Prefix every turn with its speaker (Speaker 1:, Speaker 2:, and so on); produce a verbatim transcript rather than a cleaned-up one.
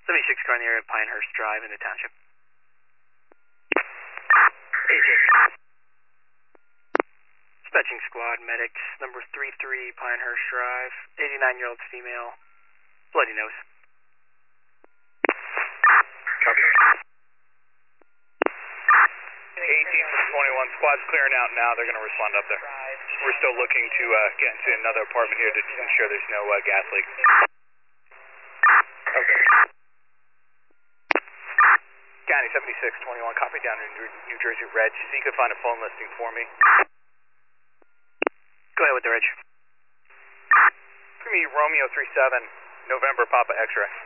Speaker 1: seventy-six car in the area of Pinehurst Drive in the township. Dispatching squad, medics, number three three Pinehurst Drive, eighty-nine-year-old female, bloody nose.
Speaker 2: Copy. eighteen from twenty-one, squad's clearing out now, they're going to respond up there. We're still looking to uh, get into another apartment here to ensure there's no uh, gas leak. Okay. County seventy-six twenty-one, copy down in New, New Jersey Reg. See if you can find a phone listing for me.
Speaker 1: Go ahead with the reg.
Speaker 2: Give me Romeo three seven, November Papa X-ray.